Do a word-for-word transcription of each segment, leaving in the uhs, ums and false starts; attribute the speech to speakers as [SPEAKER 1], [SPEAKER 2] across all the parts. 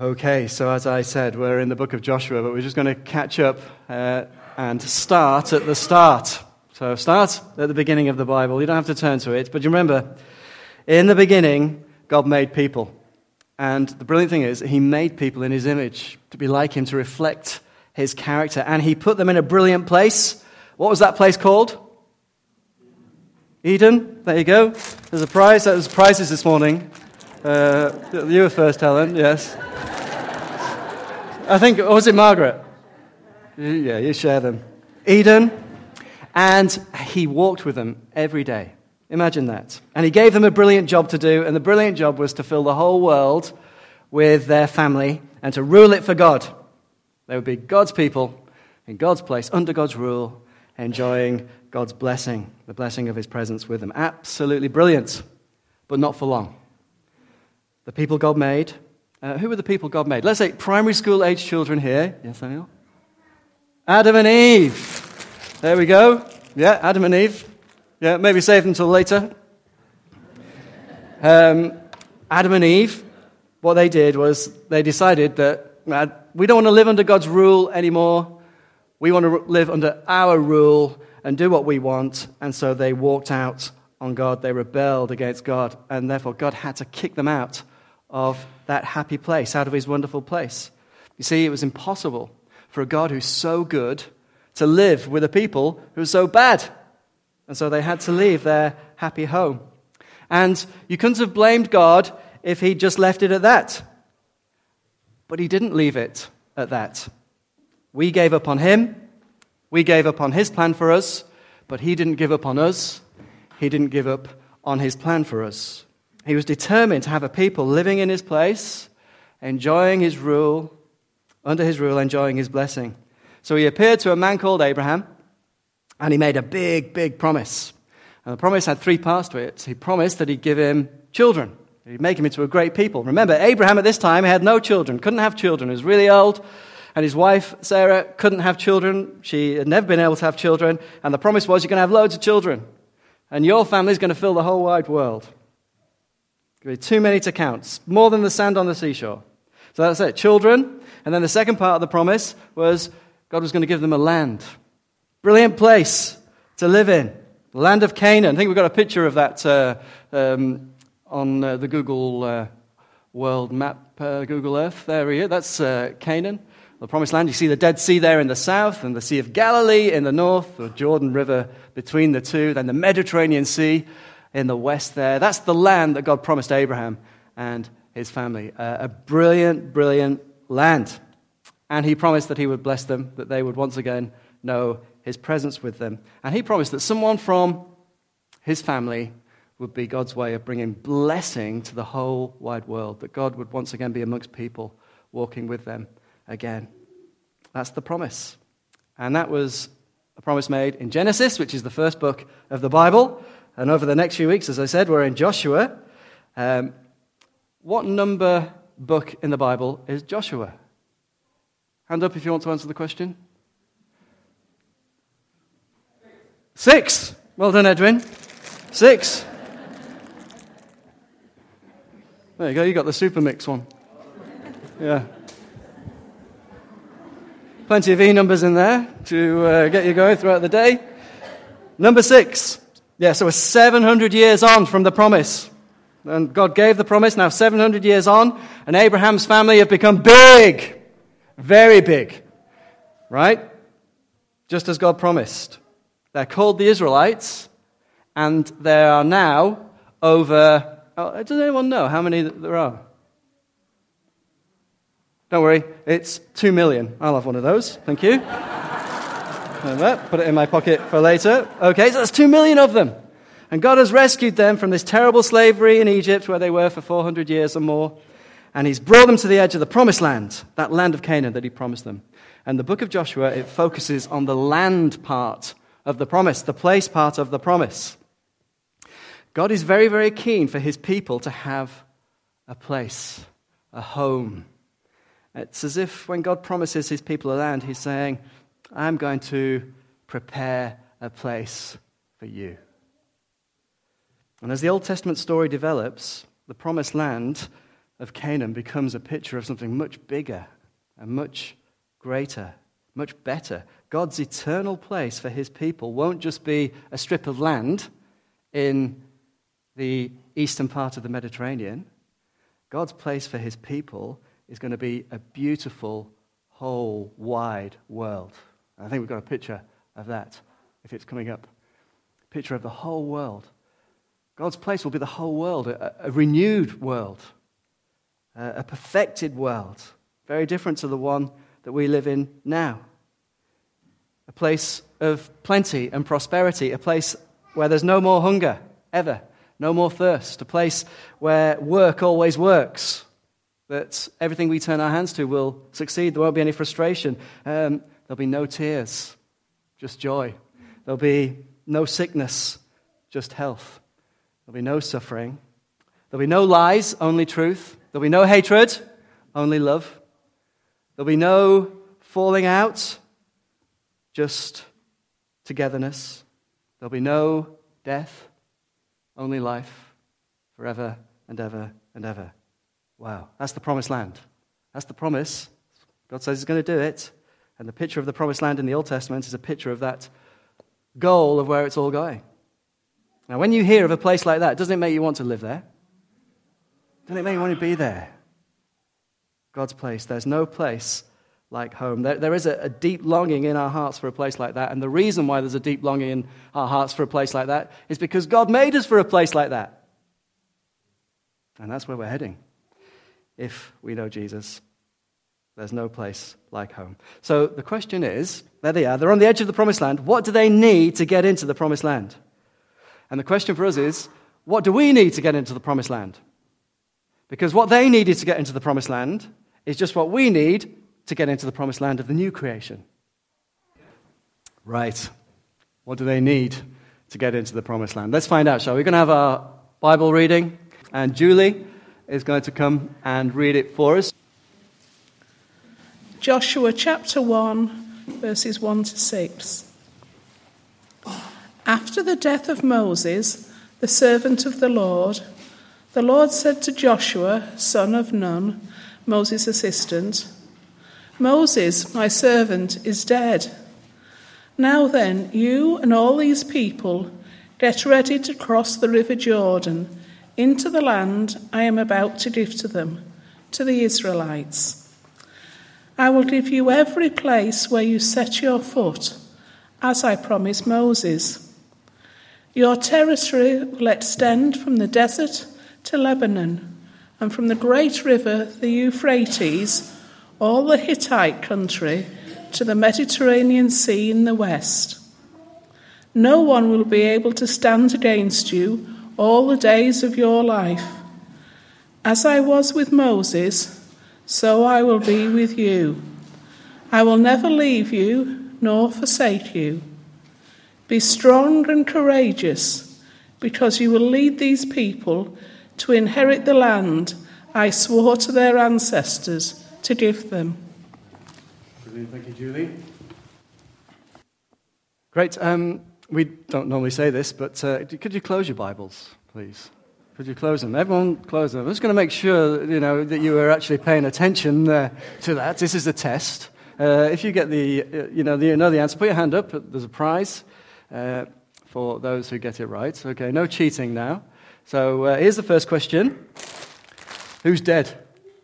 [SPEAKER 1] Okay, so as I said, we're in the book of Joshua, but we're just going to catch up uh, and start at the start. So start at the beginning of the Bible. You don't have to turn to it, but you remember, in the beginning, God made people. And the brilliant thing is, he made people in his image to be like him, to reflect his character. And he put them in a brilliant place. What was that place called? Eden. There you go. There's a prize. There's prizes this morning. Uh, you were first, Helen. Yes. I think, or was it Margaret? Yeah, you share them. Eden. And he walked with them every day. Imagine that. And he gave them a brilliant job to do, and the brilliant job was to fill the whole world with their family and to rule it for God. They would be God's people in God's place, under God's rule, enjoying God's blessing, the blessing of his presence with them. Absolutely brilliant, but not for long. The people God made. Uh, who were the people God made? Let's say primary school age children here. Yes, Daniel? Adam and Eve. There we go. Yeah, Adam and Eve. Yeah, maybe save them until later. Um, Adam and Eve, what they did was they decided that uh, we don't want to live under God's rule anymore. We want to live under our rule and do what we want. And so they walked out on God. They rebelled against God. And therefore God had to kick them out of that happy place, out of his wonderful place. You see, it was impossible for a God who's so good to live with a people who are so bad. And so they had to leave their happy home. And you couldn't have blamed God if he'd just left it at that. But he didn't leave it at that. We gave up on him. We gave up on his plan for us. But he didn't give up on us. He didn't give up on his plan for us. He was determined to have a people living in his place, enjoying his rule, under his rule, enjoying his blessing. So he appeared to a man called Abraham. And he made a big, big promise. And the promise had three parts to it. He promised that he'd give him children. He'd make him into a great people. Remember, Abraham at this time had no children, couldn't have children. He was really old. And his wife, Sarah, couldn't have children. She had never been able to have children. And the promise was, you're going to have loads of children. And your family's going to fill the whole wide world. There'll be too many to count. More than the sand on the seashore. So that's it, children. And then the second part of the promise was God was going to give them a land. Brilliant place to live in. The land of Canaan. I think we've got a picture of that uh, um, on uh, the Google uh, World Map, uh, Google Earth. There we go. That's uh, Canaan, the promised land. You see the Dead Sea there in the south and the Sea of Galilee in the north, the Jordan River between the two, then the Mediterranean Sea in the west there. That's the land that God promised Abraham and his family. Uh, a brilliant, brilliant land. And he promised that he would bless them, that they would once again know his presence with them. And he promised that someone from his family would be God's way of bringing blessing to the whole wide world, that God would once again be amongst people, walking with them again. That's the promise. And that was a promise made in Genesis, which is the first book of the Bible. And over the next few weeks, as I said, we're in Joshua. Um, what number book in the Bible is Joshua? Hand up if you want to answer the question. Six. Well done, Edwin. Six. There you go. You got the super mix one. Yeah. Plenty of E numbers in there to uh, get you going throughout the day. Number six. Yeah, so we're seven hundred years on from the promise. And God gave the promise. Now seven hundred years on, and Abraham's family have become big. Very big. Right? Just as God promised. They're called the Israelites, and there are now over... Oh, does anyone know how many there are? Don't worry, it's two million. I'll have one of those. Thank you. Put it in my pocket for later. Okay, so that's two million of them. And God has rescued them from this terrible slavery in Egypt, where they were for four hundred years or more. And he's brought them to the edge of the promised land, that land of Canaan that he promised them. And the book of Joshua, it focuses on the land part of the promise, the place part of the promise. God is very, very keen for his people to have a place, a home. It's as if when God promises his people a land, he's saying, I'm going to prepare a place for you. And as the Old Testament story develops, the promised land of Canaan becomes a picture of something much bigger and much greater, much better. God's eternal place for his people won't just be a strip of land in the eastern part of the Mediterranean. God's place for his people is going to be a beautiful, whole, wide world. And I think we've got a picture of that, if it's coming up. A picture of the whole world. God's place will be the whole world, a, a renewed world, a, a perfected world, very different to the one that we live in now. A place of plenty and prosperity, a place where there's no more hunger, ever, no more thirst, a place where work always works, that everything we turn our hands to will succeed, there won't be any frustration, um, there'll be no tears, just joy. There'll be no sickness, just health. There'll be no suffering. There'll be no lies, only truth. There'll be no hatred, only love. There'll be no falling out, just togetherness. There'll be no death, only life, forever and ever and ever. Wow, that's the promised land. That's the promise. God says he's going to do it. And the picture of the promised land in the Old Testament is a picture of that goal of where it's all going. Now, when you hear of a place like that, doesn't it make you want to live there? Doesn't it make you want to be there? God's place. There's no place like home. There, there is a, a deep longing in our hearts for a place like that. And the reason why there's a deep longing in our hearts for a place like that is because God made us for a place like that. And that's where we're heading. If we know Jesus, there's no place like home. So the question is, there they are, they're on the edge of the promised land. What do they need to get into the promised land? And the question for us is, what do we need to get into the promised land? Because what they needed to get into the promised land is just what we need to get into the promised land of the new creation. Right. What do they need to get into the promised land? Let's find out, shall we? We're going to have our Bible reading, and Julie is going to come and read it for us.
[SPEAKER 2] Joshua chapter one, verses one to six. After the death of Moses, the servant of the Lord, the Lord said to Joshua, son of Nun, Moses' assistant, Moses, my servant, is dead. Now then, you and all these people get ready to cross the river Jordan into the land I am about to give to them, to the Israelites. I will give you every place where you set your foot, as I promised Moses. Your territory will extend from the desert to Lebanon, and from the great river, the Euphrates, all the Hittite country, to the Mediterranean Sea in the west. No one will be able to stand against you all the days of your life. As I was with Moses, so I will be with you. I will never leave you nor forsake you. Be strong and courageous, because you will lead these people to inherit the land I swore to their ancestors to give them.
[SPEAKER 1] Brilliant. Thank you, Julie. Great. Um, we don't normally say this, but uh, could you close your Bibles, please? Could you close them? Everyone close them. I'm just going to make sure, you know, that you are actually paying attention uh, to that. This is a test. Uh, if you get the, uh, you know, the, you know the answer, put your hand up. There's a prize uh, for those who get it right. Okay, no cheating now. So uh, here's the first question. Who's dead?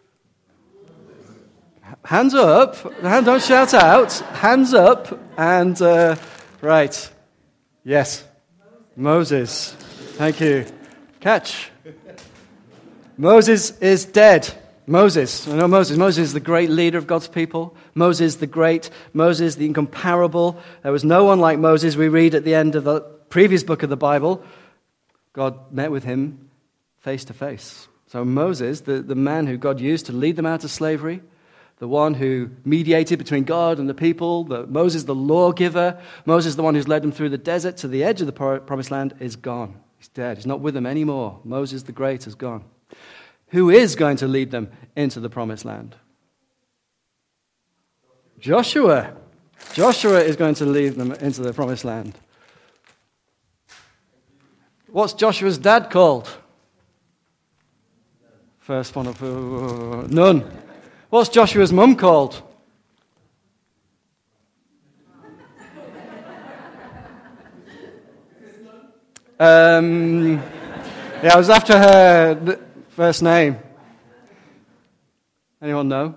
[SPEAKER 1] Hands up. Don't shout out. Hands up. And, uh, right. Yes. Moses. Thank you. Catch. Moses is dead. Moses. I know Moses. Moses is the great leader of God's people. Moses the great. Moses the incomparable. There was no one like Moses. We read at the end of the previous book of the Bible, God met with him face to face. So Moses, the, the man who God used to lead them out of slavery, the one who mediated between God and the people, the, Moses the lawgiver, Moses the one who's led them through the desert to the edge of the promised land, is gone. He's dead. He's not with them anymore. Moses the great is gone. Who is going to lead them into the promised land? Joshua. Joshua is going to lead them into the promised land. What's Joshua's dad called? First one of uh, none. What's Joshua's mum called? Um, yeah, I was after her first name. Anyone know?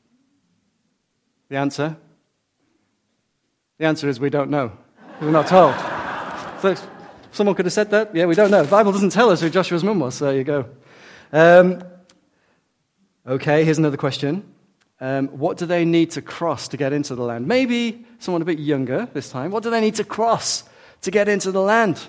[SPEAKER 1] The answer? The answer is we don't know. We're not told. So someone could have said that. Yeah, we don't know. The Bible doesn't tell us who Joshua's mum was, so there you go. Um, okay, here's another question. Um, what do they need to cross to get into the land? Maybe someone a bit younger this time. What do they need to cross to get into the land?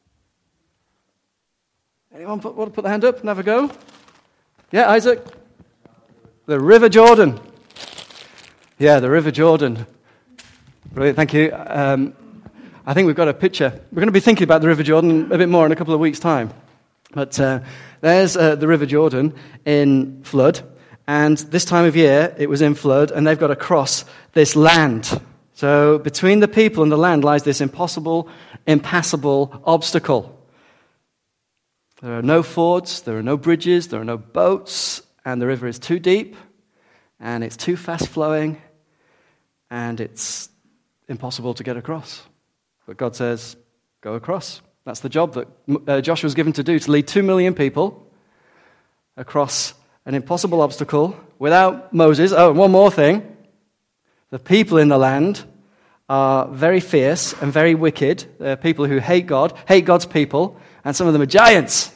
[SPEAKER 1] Anyone put, want to put the hand up and have a go? Yeah, Isaac? The River Jordan. Yeah, the River Jordan. Brilliant, thank you. Um, I think we've got a picture. We're going to be thinking about the River Jordan a bit more in a couple of weeks' time. But uh, there's uh, the River Jordan in flood. And this time of year, it was in flood, and they've got to cross this land. So between the people and the land lies this impossible, impassable obstacle. There are no fords, there are no bridges, there are no boats, and the river is too deep, and it's too fast-flowing, and it's impossible to get across. But God says, go across. That's the job that uh, Joshua was given to do, to lead two million people across an impossible obstacle without Moses. Oh, and one more thing. The people in the land are very fierce and very wicked. They're people who hate God, hate God's people, and some of them are giants.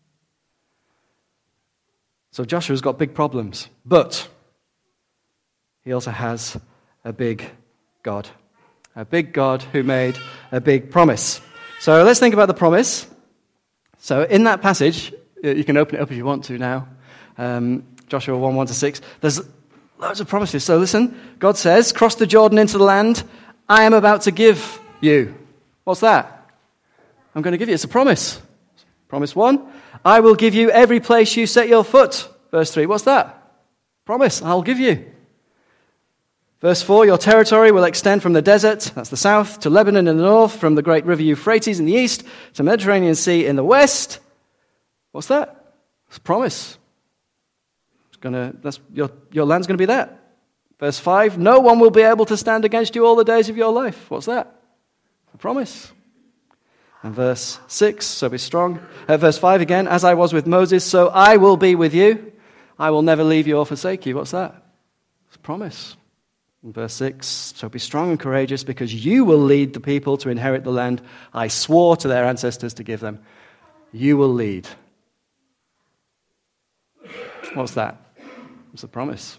[SPEAKER 1] So Joshua's got big problems. But he also has a big God. A big God who made a big promise. So let's think about the promise. So in that passage, you can open it up if you want to now. Um, Joshua one, one to six. There's loads of promises. So listen, God says, cross the Jordan into the land I am about to give you. What's that? I'm going to give you. It's a promise. Promise one, I will give you every place you set your foot. Verse three, what's that? Promise, I'll give you. Verse four, your territory will extend from the desert, that's the south, to Lebanon in the north, from the great river Euphrates in the east, to the Mediterranean Sea in the west. What's that? It's a promise. It's gonna, that's, your, your land's going to be that. Verse five, no one will be able to stand against you all the days of your life. What's that? A promise. And verse six, so be strong. Uh, verse five again, as I was with Moses, so I will be with you. I will never leave you or forsake you. What's that? It's a promise. And verse six, so be strong and courageous because you will lead the people to inherit the land I swore to their ancestors to give them. You will lead. What's that? It's a promise.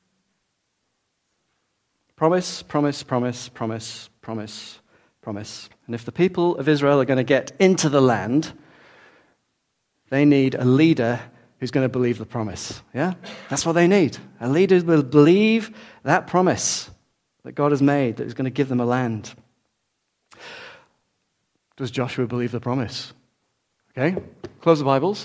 [SPEAKER 1] Promise, promise, promise, promise, promise, promise. And if the people of Israel are going to get into the land, they need a leader who's going to believe the promise. Yeah? That's what they need. A leader who will believe that promise that God has made, that is going to give them a land. Does Joshua believe the promise? Okay? Close the Bibles.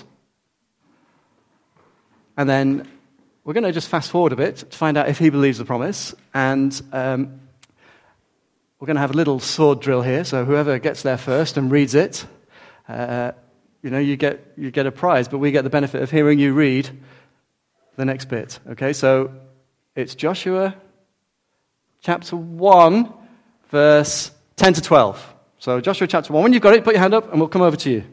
[SPEAKER 1] And then we're going to just fast forward a bit to find out if he believes the promise. And um, we're going to have a little sword drill here. So whoever gets there first and reads it, uh, you know, you get you get a prize. But we get the benefit of hearing you read the next bit. Okay, so it's Joshua chapter one, verse ten to twelve. So Joshua chapter one. When you've got it, put your hand up and we'll come over to you.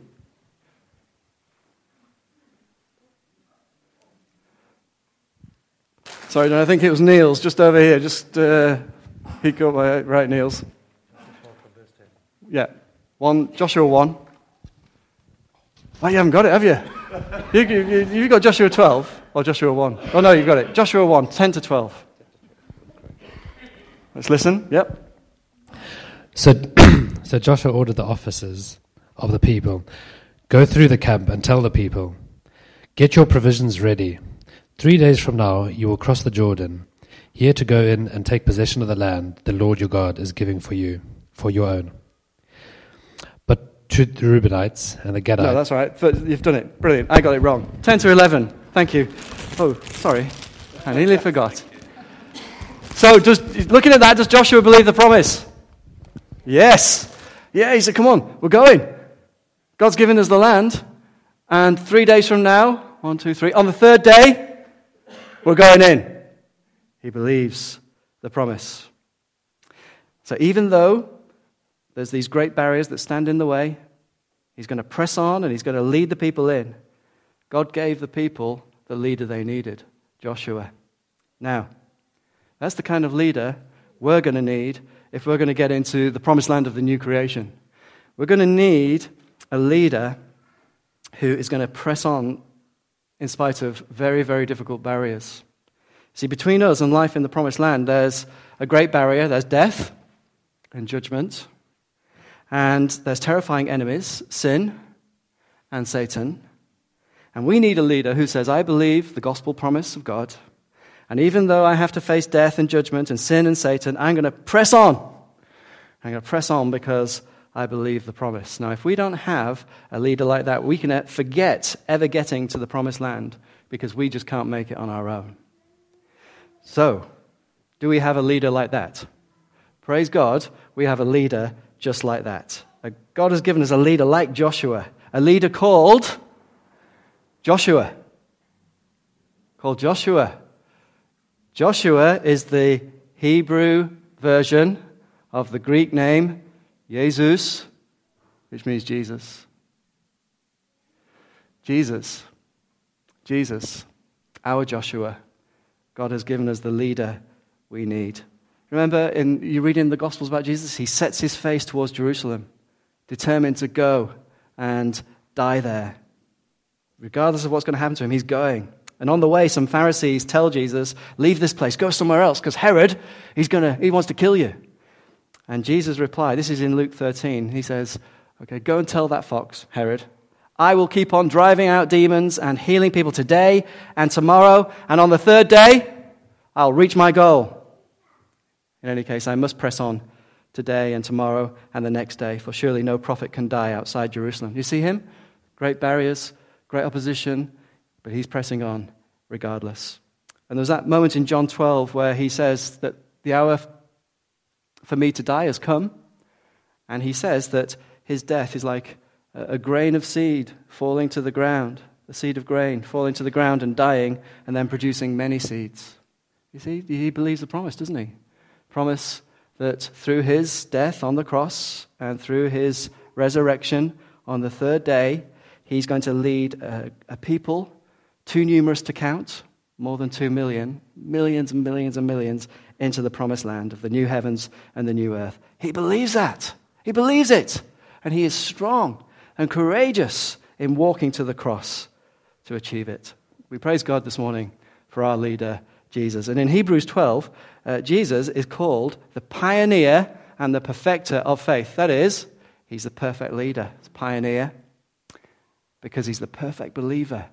[SPEAKER 1] Sorry, I think it was Niels, just over here. Just uh, peek up, right, Niels. Yeah, one, Joshua one. Oh, you haven't got it, have you? you, you, you got Joshua twelve or Joshua one? Oh, no, you've got it. Joshua one, ten to twelve. Let's listen. Yep.
[SPEAKER 3] So, so Joshua ordered the officers of the people, go through the camp and tell the people, get your provisions ready. Three days from now, you will cross the Jordan, here to go in and take possession of the land the Lord your God is giving for you, for your own. But to the Reubenites and the Gadites...
[SPEAKER 1] No, that's all right. You've done it. Brilliant. I got it wrong. ten to eleven. Thank you. Oh, sorry. I nearly forgot. So, does, looking at that, does Joshua believe the promise? Yes. Yeah, he said, come on, we're going. God's given us the land, and three days from now, One, two, three. On the third day, we're going in. He believes the promise. So even though there's these great barriers that stand in the way, he's going to press on and he's going to lead the people in. God gave the people the leader they needed, Joshua. Now, that's the kind of leader we're going to need if we're going to get into the promised land of the new creation. We're going to need a leader who is going to press on in spite of very, very difficult barriers. See, between us and life in the promised land, there's a great barrier. There's death and judgment. And there's terrifying enemies, sin and Satan. And we need a leader who says, I believe the gospel promise of God. And even though I have to face death and judgment and sin and Satan, I'm going to press on. I'm going to press on because I believe the promise. Now, if we don't have a leader like that, we can forget ever getting to the promised land because we just can't make it on our own. So, do we have a leader like that? Praise God, we have a leader just like that. God has given us a leader like Joshua, a leader called Joshua. Called Joshua. Joshua is the Hebrew version of the Greek name Jesus, which means Jesus. Jesus. Jesus, our Joshua. God has given us the leader we need. Remember, in, you read in the Gospels about Jesus, he sets his face towards Jerusalem, determined to go and die there. Regardless of what's going to happen to him, he's going. And on the way, some Pharisees tell Jesus, leave this place, go somewhere else, because Herod, he's gonna, he wants to kill you. And Jesus replied, this is in Luke thirteen, he says, okay, go and tell that fox, Herod, I will keep on driving out demons and healing people today and tomorrow, and on the third day, I'll reach my goal. In any case, I must press on today and tomorrow and the next day, for surely no prophet can die outside Jerusalem. You see him? Great barriers, great opposition, but he's pressing on regardless. And there's that moment in John twelve where he says that the hour for me to die has come, and he says that his death is like a grain of seed falling to the ground, the seed of grain falling to the ground and dying, and then producing many seeds. You see, he believes the promise, doesn't he? Promise that through his death on the cross and through his resurrection on the third day, he's going to lead a, a people too numerous to count, more than two million, millions and millions and millions, into the promised land of the new heavens and the new earth. He believes that. He believes it. And he is strong and courageous in walking to the cross to achieve it. We praise God this morning for our leader, Jesus. And in Hebrews twelve, uh, Jesus is called the pioneer and the perfecter of faith. That is, he's the perfect leader, he's a pioneer, because he's the perfect believer.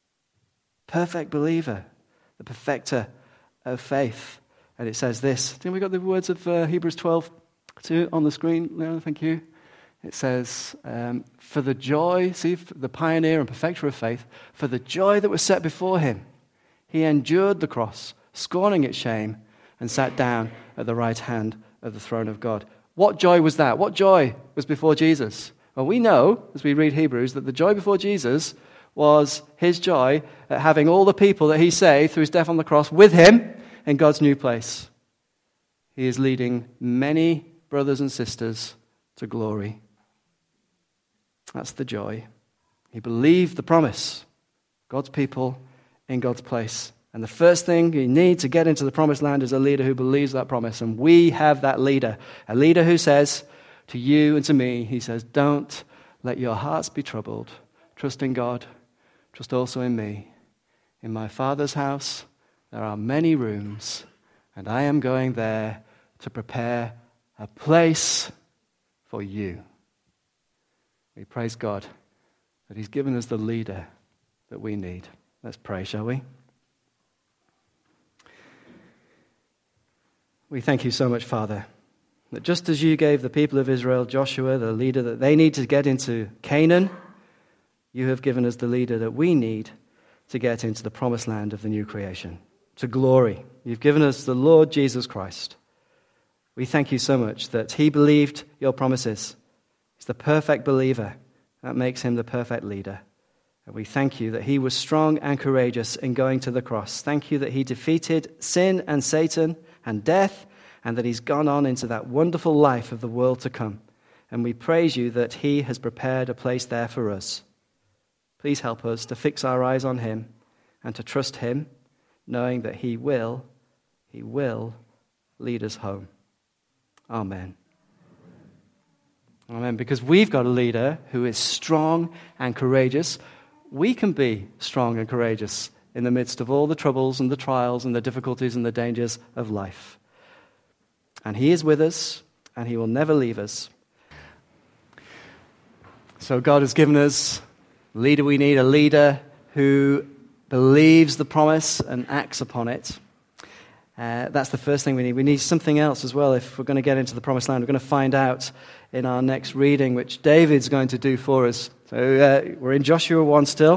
[SPEAKER 1] Perfect believer, the perfecter of faith. And it says this. Think we got the words of uh, Hebrews twelve two on the screen? No, thank you. It says, um, for the joy, see, the pioneer and perfecter of faith, for the joy that was set before him, he endured the cross, scorning its shame, and sat down at the right hand of the throne of God. What joy was that? What joy was before Jesus? Well, we know, as we read Hebrews, that the joy before Jesus was his joy at having all the people that he saved through his death on the cross with him in God's new place. He is leading many brothers and sisters to glory. That's the joy. He believed the promise. God's people in God's place. And the first thing you need to get into the promised land is a leader who believes that promise. And we have that leader. A leader who says to you and to me, he says, don't let your hearts be troubled. Trust in God. Trust also in me. In my Father's house, there are many rooms, and I am going there to prepare a place for you. We praise God that he's given us the leader that we need. Let's pray, shall we? We thank you so much, Father, that just as you gave the people of Israel Joshua, the leader that they need to get into Canaan, you have given us the leader that we need to get into the promised land of the new creation, to glory. You've given us the Lord Jesus Christ. We thank you so much that he believed your promises. He's the perfect believer. That makes him the perfect leader. And we thank you that he was strong and courageous in going to the cross. Thank you that he defeated sin and Satan and death, and that he's gone on into that wonderful life of the world to come. And we praise you that he has prepared a place there for us. Please help us to fix our eyes on him and to trust him, knowing that he will, he will lead us home. Amen. Amen. Because we've got a leader who is strong and courageous. We can be strong and courageous in the midst of all the troubles and the trials and the difficulties and the dangers of life. And he is with us, and he will never leave us. So God has given us a leader we need, a leader who believes the promise and acts upon it. Uh, that's the first thing we need. We need something else as well if we're going to get into the promised land. We're going to find out in our next reading, which David's going to do for us. So uh, we're in Joshua one still.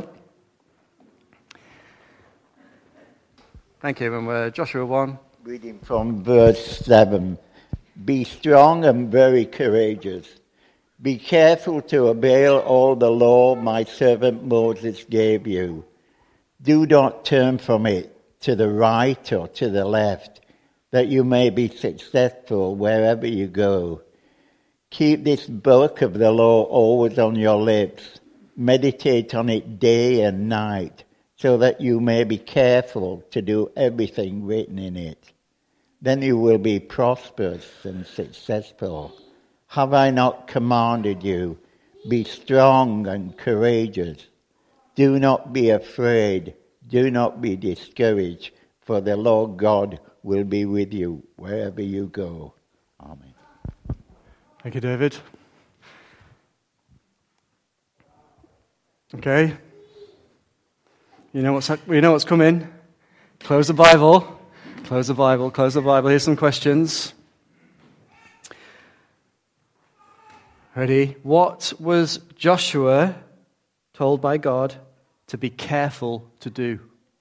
[SPEAKER 1] Thank you, and we're Joshua one.
[SPEAKER 4] Reading from verse seven. Be strong and very courageous. Be careful to obey all the law my servant Moses gave you. Do not turn from it to the right or to the left, that you may be successful wherever you go. Keep this book of the law always on your lips. Meditate on it day and night, so that you may be careful to do everything written in it. Then you will be prosperous and successful. Have I not commanded you? Be strong and courageous. Do not be afraid. Do not be discouraged, for the Lord God will be with you wherever you go. Amen.
[SPEAKER 1] Thank you, David. Okay. You know what's you know what's coming. Close the Bible. Close the Bible. Close the Bible. Here's some questions. Ready? What was Joshua told by God to be careful to do?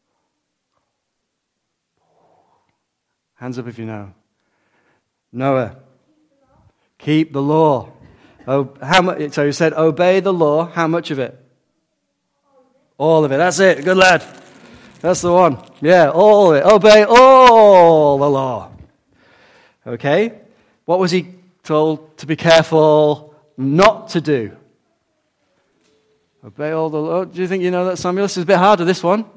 [SPEAKER 1] Hands up if you know. Noah. Keep the law. Oh, how much? So he said, obey the law. How much of it? All of it. That's it. Good lad. That's the one. Yeah, all of it. Obey all the law. Okay. What was he told to be careful not to do? Obey all the law. Do you think you know that, Samuel? This is a bit harder, this one.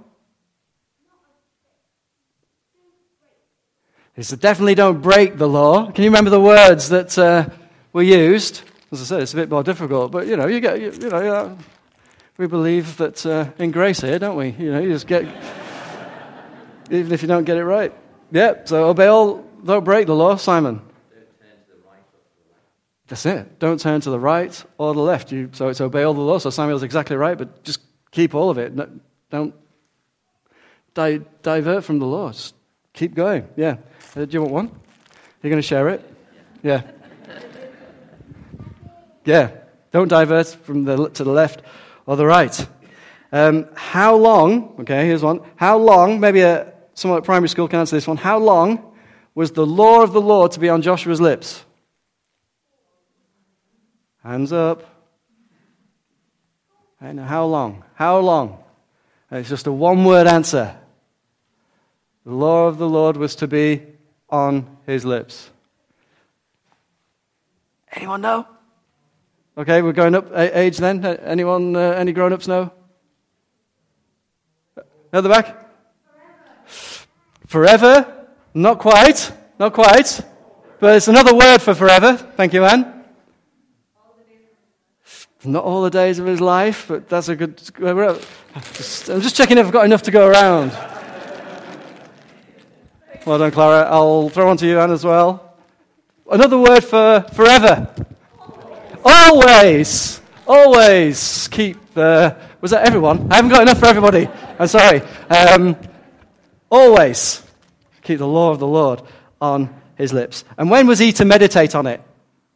[SPEAKER 1] He said, definitely don't break the law. Can you remember the words that uh, were used? As I said, it's a bit more difficult, but you know, you get, you, you know, you know we believe that uh, in grace here, don't we? You know, you just get, even if you don't get it right. Yeah. So obey all, don't break the law, Simon. That's it. Don't turn to the right or the left. You, so it's obey all the law. So Samuel's exactly right, but just keep all of it. No, don't di- divert from the law. Just keep going. Yeah. Uh, do you want one? You're going to share it? Yeah. Yeah. Don't divert from the to the left or the right. Um, how long? Okay, here's one. How long? Maybe a, someone at primary school can answer this one. How long was the law of the Lord to be on Joshua's lips? Hands up. I know, how long? How long? And it's just a one-word answer. The law of the Lord was to be on his lips. Anyone know? Okay, we're going up age then. Anyone? Uh, any grown-ups know? At the back? Forever. Forever? Not quite. Not quite. But it's another word for forever. Thank you, Anne. Not all the days of his life, but that's a good... I'm just checking if I've got enough to go around. Well done, Clara. I'll throw one to you, Anne, as well. Another word for forever. Always. Always keep the... Was that everyone? I haven't got enough for everybody. I'm sorry. Um, always keep the law of the Lord on his lips. And when was he to meditate on it?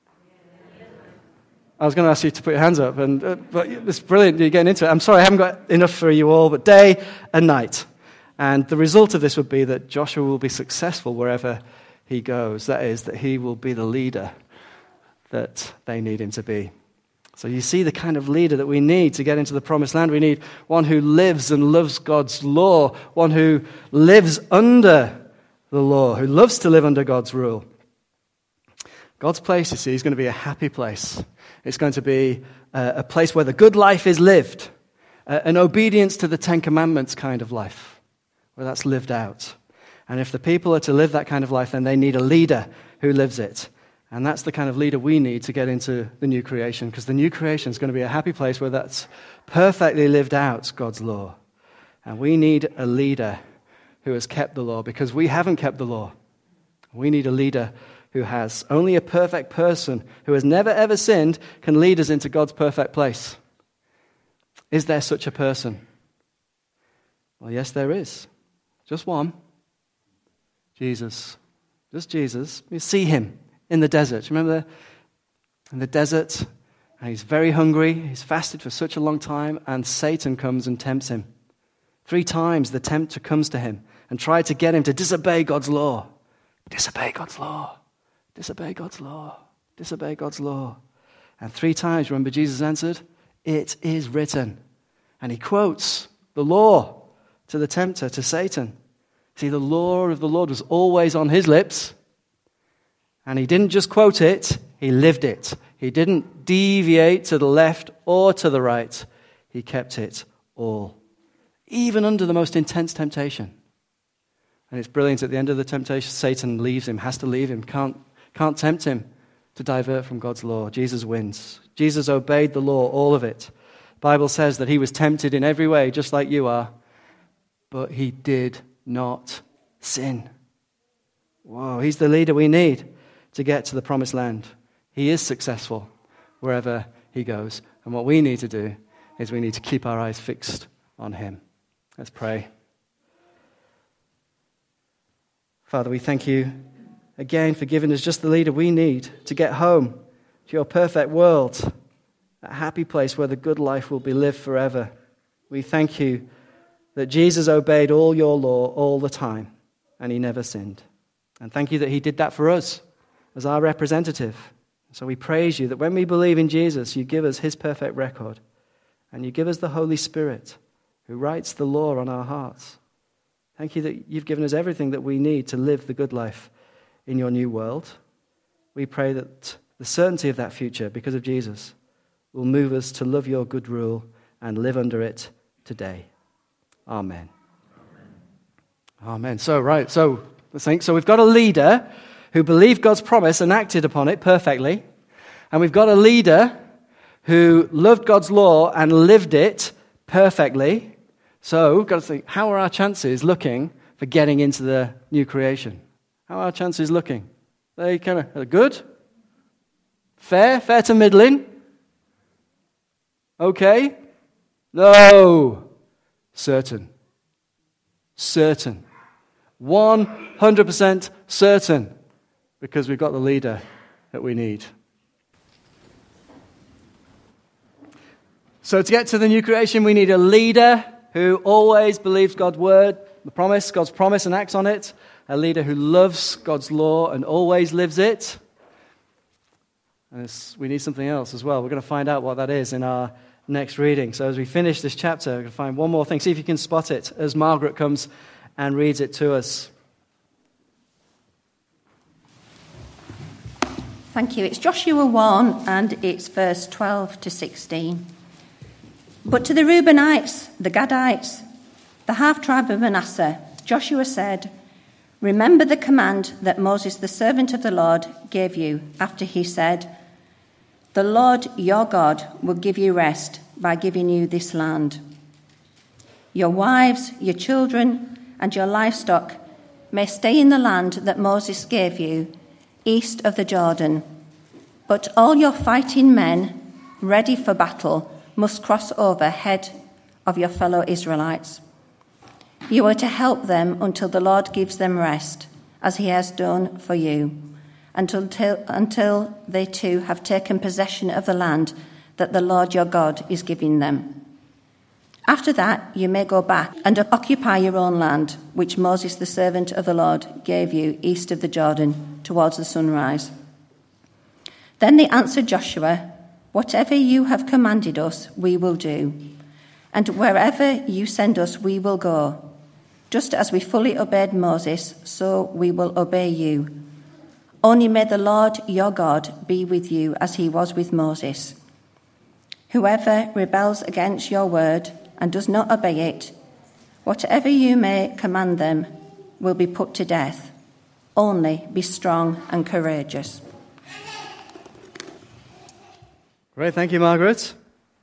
[SPEAKER 1] I was going to ask you to put your hands up, and uh, but it's brilliant you're getting into it. I'm sorry, I haven't got enough for you all, but day and night. And the result of this would be that Joshua will be successful wherever he goes. That is, that he will be the leader that they need him to be. So you see the kind of leader that we need to get into the promised land. We need one who lives and loves God's law, one who lives under the law, who loves to live under God's rule. God's place, you see, is going to be a happy place. It's going to be a, a place where the good life is lived, uh, an obedience to the Ten Commandments kind of life, where that's lived out. And if the people are to live that kind of life, then they need a leader who lives it. And that's the kind of leader we need to get into the new creation, because the new creation is going to be a happy place where that's perfectly lived out, God's law. And we need a leader who has kept the law, because we haven't kept the law. We need a leader who has. Only a perfect person who has never ever sinned can lead us into God's perfect place. Is there such a person? Well, yes, there is. Just one. Jesus. Just Jesus. You see him in the desert. Remember, in the desert, and he's very hungry. He's fasted for such a long time, and Satan comes and tempts him. Three times the tempter comes to him and tried to get him to disobey God's law. Disobey God's law. Disobey God's law. Disobey God's law. And three times, remember, Jesus answered, "It is written." And he quotes the law to the tempter, to Satan. See, the law of the Lord was always on his lips. And he didn't just quote it, he lived it. He didn't deviate to the left or to the right. He kept it all. Even under the most intense temptation. And it's brilliant, at the end of the temptation, Satan leaves him, has to leave him, can't, can't tempt him to divert from God's law. Jesus wins. Jesus obeyed the law, all of it. The Bible says that he was tempted in every way, just like you are, but he did not sin. Whoa, he's the leader we need to get to the promised land. He is successful wherever he goes. And what we need to do is we need to keep our eyes fixed on him. Let's pray. Father, we thank you again for giving us just the leader we need to get home to your perfect world, a happy place where the good life will be lived forever. We thank you that Jesus obeyed all your law all the time, and he never sinned. And thank you that he did that for us as our representative. So we praise you that when we believe in Jesus, you give us his perfect record, and you give us the Holy Spirit who writes the law on our hearts. Thank you that you've given us everything that we need to live the good life in your new world. We pray that the certainty of that future, because of Jesus, will move us to love your good rule and live under it today. Amen. Amen. Amen. So, right, so let's think. So we've got a leader who believed God's promise and acted upon it perfectly. And we've got a leader who loved God's law and lived it perfectly. So we've got to think, how are our chances looking for getting into the new creation? How are our chances looking? They kind of good? Fair? Fair to middling? Okay? No. Certain. Certain. one hundred percent certain. Because we've got the leader that we need. So to get to the new creation, we need a leader who always believes God's word, the promise, God's promise, and acts on it. A leader who loves God's law and always lives it. And we need something else as well. We're going to find out what that is in our next reading. So as we finish this chapter, we're going to find one more thing. See if you can spot it as Margaret comes and reads it to us.
[SPEAKER 5] Thank you. It's Joshua one, and it's verse twelve to sixteen. But to the Reubenites, the Gadites, the half-tribe of Manasseh, Joshua said, "Remember the command that Moses, the servant of the Lord, gave you after he said, 'The Lord your God will give you rest by giving you this land. Your wives, your children, and your livestock may stay in the land that Moses gave you, east of the Jordan. But all your fighting men, ready for battle, must cross over ahead of your fellow Israelites. You are to help them until the Lord gives them rest, as he has done for you, until, until they too have taken possession of the land that the Lord your God is giving them. After that, you may go back and occupy your own land, which Moses, the servant of the Lord, gave you east of the Jordan towards the sunrise.' Then they answered Joshua, Whatever you have commanded us, we will do. And wherever you send us, we will go. Just as we fully obeyed Moses, so we will obey you. Only may the Lord your God be with you as he was with Moses. Whoever rebels against your word and does not obey it, whatever you may command them, will be put to death. Only be strong and courageous.
[SPEAKER 1] Great, thank you, Margaret.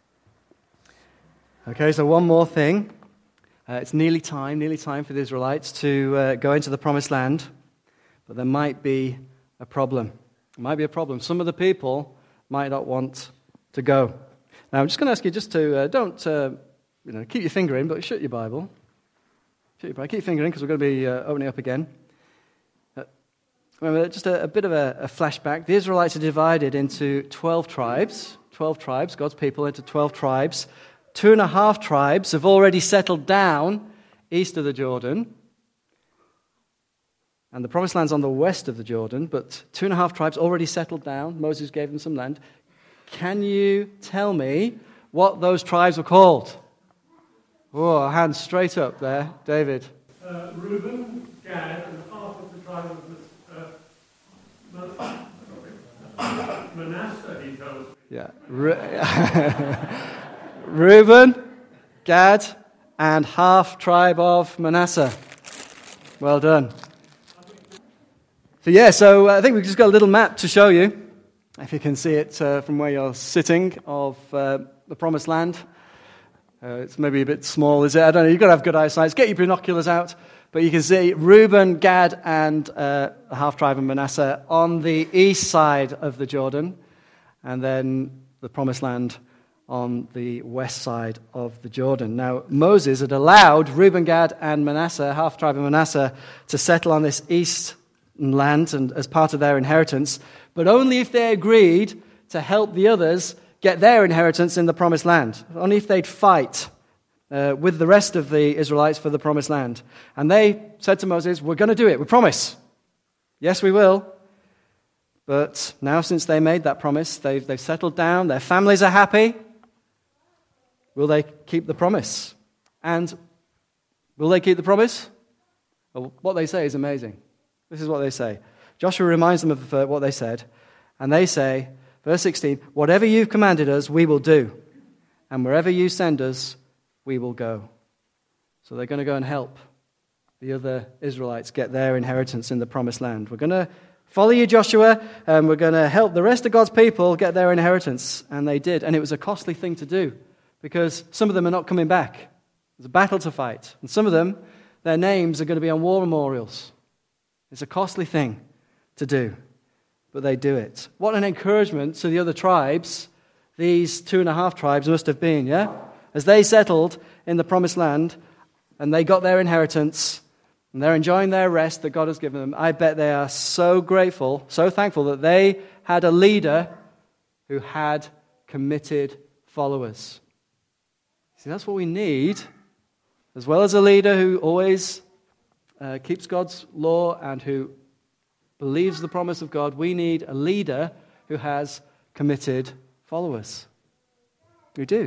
[SPEAKER 1] Okay, so one more thing. Uh, it's nearly time, nearly time for the Israelites to uh, go into the Promised Land, but there might be a problem. There might be a problem. Some of the people might not want to go. Now, I'm just going to ask you just to, uh, don't, uh, you know, keep your finger in, but shut your Bible. Shut your Bible. Keep your finger in, because we're going to be uh, opening up again. Uh, remember, just a, a bit of a, a flashback. The Israelites are divided into twelve tribes. twelve tribes, God's people into twelve tribes. Two and a half tribes have already settled down east of the Jordan. And the Promised Land's on the west of the Jordan, but two and a half tribes already settled down. Moses gave them some land. Can you tell me what those tribes were called? Oh, a hand straight up there. David.
[SPEAKER 6] Uh, Reuben, Gad, and half of the tribe of uh, Manasseh, he tells me.
[SPEAKER 1] Yeah. Reuben, Gad, and half tribe of Manasseh. Well done. So yeah, so I think we've just got a little map to show you, if you can see it uh, from where you're sitting, of uh, the Promised Land. Uh, it's maybe a bit small, is it? I don't know. You've got to have good eyesight. Get your binoculars out. But you can see Reuben, Gad, and uh, the half tribe of Manasseh on the east side of the Jordan, and then the Promised Land on the west side of the Jordan. Now, Moses had allowed Reuben, Gad, and Manasseh, half tribe of Manasseh, to settle on this east land and as part of their inheritance, but only if they agreed to help the others get their inheritance in the Promised Land. Only if they'd fight uh, with the rest of the Israelites for the Promised Land. And they said to Moses, we're going to do it, we promise. Yes, we will. But now since they made that promise, they've, they've settled down, their families are happy. Will they keep the promise? And will they keep the promise? Well, what they say is amazing. This is what they say. Joshua reminds them of uh, what they said. And they say, verse sixteen, whatever you've commanded us, we will do. And wherever you send us, we will go. So they're going to go and help the other Israelites get their inheritance in the Promised Land. We're going to follow you, Joshua, and we're going to help the rest of God's people get their inheritance. And they did. And it was a costly thing to do, because some of them are not coming back. There's a battle to fight. And some of them, their names are going to be on war memorials. It's a costly thing to do, but they do it. What an encouragement to the other tribes these two and a half tribes must have been, yeah? As they settled in the Promised Land and they got their inheritance and they're enjoying their rest that God has given them, I bet they are so grateful, so thankful that they had a leader who had committed followers. See, that's what we need, as well as a leader who always Uh, keeps God's law and who believes the promise of God. We need a leader who has committed followers. We do.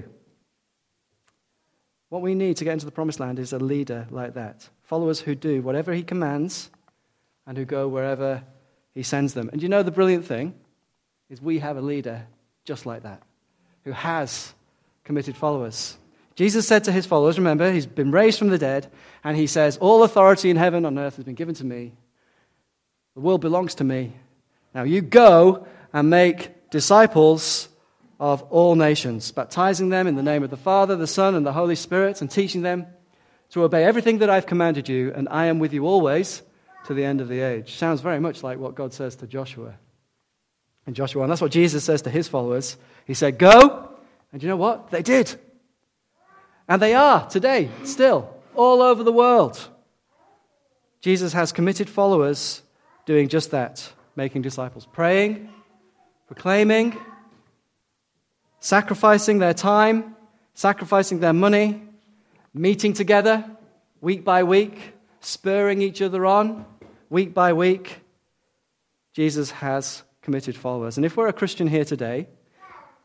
[SPEAKER 1] What we need to get into the Promised Land is a leader like that. Followers who do whatever he commands and who go wherever he sends them. And you know the brilliant thing is we have a leader just like that, who has committed followers. Jesus said to his followers, remember, he's been raised from the dead, and he says, all authority in heaven and on earth has been given to me. The world belongs to me. Now you go and make disciples of all nations, baptizing them in the name of the Father, the Son, and the Holy Spirit, and teaching them to obey everything that I've commanded you, and I am with you always to the end of the age. Sounds very much like what God says to Joshua. And Joshua, and that's what Jesus says to his followers. He said, go, and you know what? They did. And they are today, still, all over the world. Jesus has committed followers doing just that, making disciples, praying, proclaiming, sacrificing their time, sacrificing their money, meeting together week by week, spurring each other on week by week. Jesus has committed followers. And if we're a Christian here today,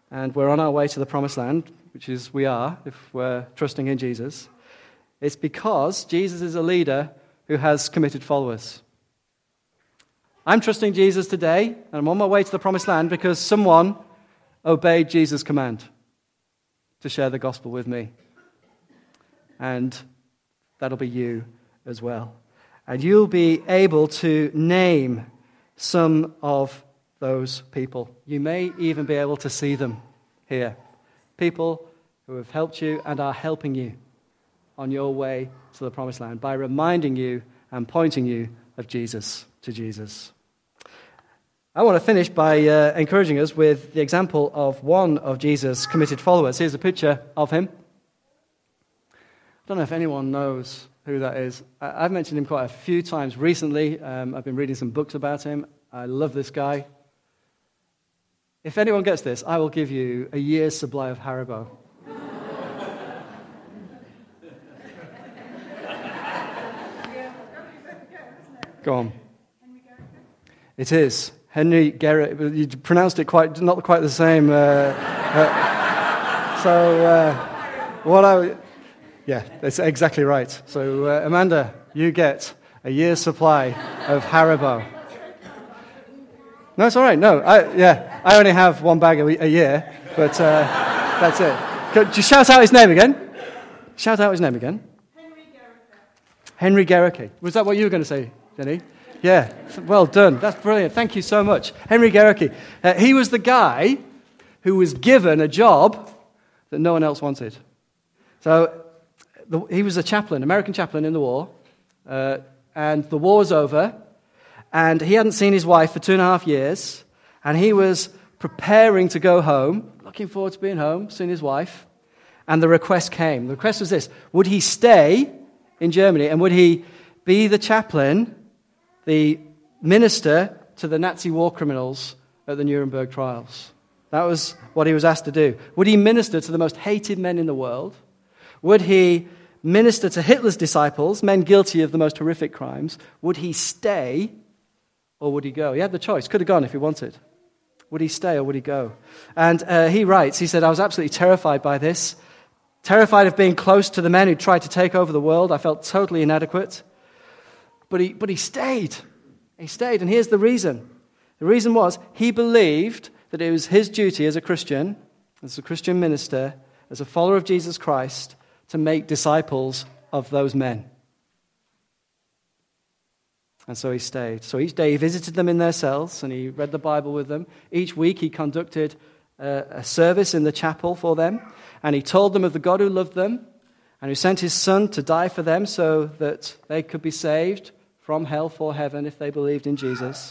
[SPEAKER 1] and we're on our way to the promised land, which is we are if we're trusting in Jesus, it's because Jesus is a leader who has committed followers. I'm trusting Jesus today, and I'm on my way to the promised land because someone obeyed Jesus' command to share the gospel with me. And that'll be you as well. And you'll be able to name some of those people. You may even be able to see them here. People who have helped you and are helping you on your way to the promised land by reminding you and pointing you of Jesus, to Jesus. I want to finish by uh, encouraging us with the example of one of Jesus' committed followers. Here's a picture of him. I don't know if anyone knows who that is. I- I've mentioned him quite a few times recently. Um, I've been reading some books about him. I love this guy. If anyone gets this, I will give you a year's supply of Haribo. Go on. It is. Henry Garrick. You pronounced it quite not quite the same. Uh, uh, so, uh, what I... Yeah, that's exactly right. So, uh, Amanda, you get a year's supply of Haribo. No, it's all right. No, I, yeah, I only have one bag a, a year, but uh, that's it. Just shout out his name again. Shout out his name again. Henry Garrick. Henry Garrick. Was that what you were going to say, Jenny? Yeah, well done. That's brilliant. Thank you so much. Henry Garrick. Uh, he was the guy who was given a job that no one else wanted. So the, he was a chaplain, American chaplain in the war, uh, and the war was over, and he hadn't seen his wife for two and a half years, and he was preparing to go home, looking forward to being home, seeing his wife, and the request came. The request was this: would he stay in Germany, and would he be the chaplain, the minister to the Nazi war criminals at the Nuremberg trials? That was what he was asked to do. Would he minister to the most hated men in the world? Would he minister to Hitler's disciples, men guilty of the most horrific crimes? Would he stay or would he go? He had the choice. Could have gone if he wanted. Would he stay or would he go? And uh, he writes, he said, I was absolutely terrified by this, terrified of being close to the men who tried to take over the world. I felt totally inadequate. But he, but he stayed. He stayed, and here's the reason. The reason was he believed that it was his duty as a Christian, as a Christian minister, as a follower of Jesus Christ, to make disciples of those men. And so he stayed. So each day he visited them in their cells, and he read the Bible with them. Each week he conducted a, a service in the chapel for them, and he told them of the God who loved them, and who sent his Son to die for them so that they could be saved from hell for heaven if they believed in Jesus.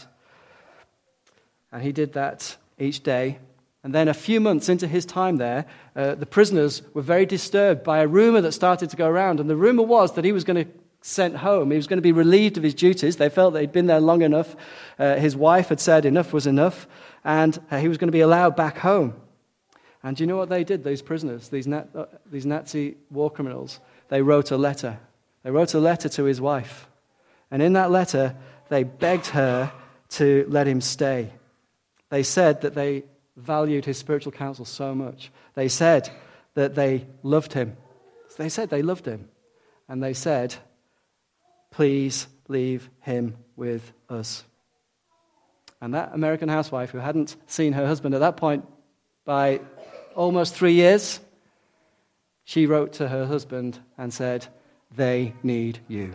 [SPEAKER 1] And he did that each day. And then a few months into his time there, uh, the prisoners were very disturbed by a rumor that started to go around. And the rumor was that he was going to be sent home. He was going to be relieved of his duties. They felt that he'd been there long enough. Uh, his wife had said enough was enough. And uh, he was going to be allowed back home. And do you know what they did, these prisoners, these, Na- uh, these Nazi war criminals? They wrote a letter. They wrote a letter to his wife. And in that letter, they begged her to let him stay. They said that they valued his spiritual counsel so much. They said that they loved him. They said they loved him. And they said, please leave him with us. And that American housewife, who hadn't seen her husband at that point by almost three years, she wrote to her husband and said, they need you.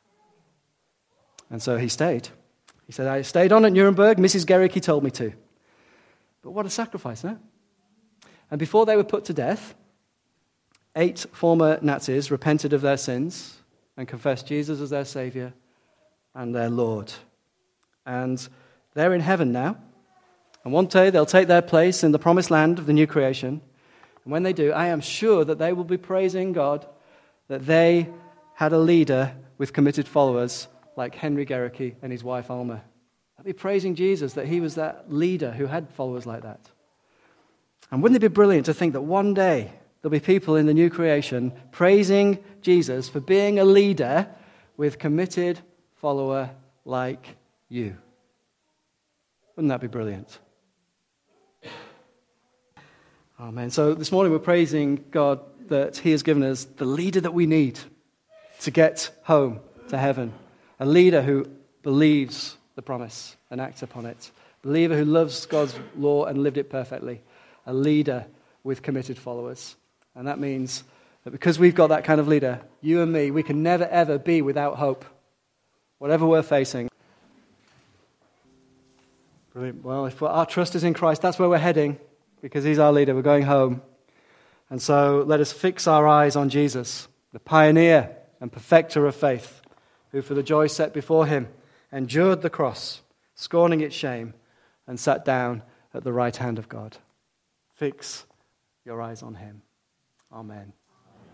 [SPEAKER 1] And so he stayed. He said, I stayed on at Nuremberg. Missus Garrick, he told me to. But what a sacrifice, no? And before they were put to death, eight former Nazis repented of their sins and confessed Jesus as their Savior and their Lord. And they're in heaven now. And one day they'll take their place in the promised land of the new creation. And when they do, I am sure that they will be praising God that they had a leader with committed followers like Henry Garrick and his wife Alma. They'll be praising Jesus that he was that leader who had followers like that. And wouldn't it be brilliant to think that one day there'll be people in the new creation praising Jesus for being a leader with committed follower like you? Wouldn't that be brilliant? Amen. So this morning we're praising God that he has given us the leader that we need to get home to heaven. A leader who believes the promise and acts upon it. A believer who loves God's law and lived it perfectly. A leader with committed followers. And that means that because we've got that kind of leader, you and me, we can never ever be without hope. Whatever we're facing. Brilliant. Well, if our trust is in Christ, that's where we're heading. Because he's our leader, we're going home. And so let us fix our eyes on Jesus, the pioneer and perfecter of faith, who for the joy set before him endured the cross, scorning its shame, and sat down at the right hand of God. Fix your eyes on him. Amen.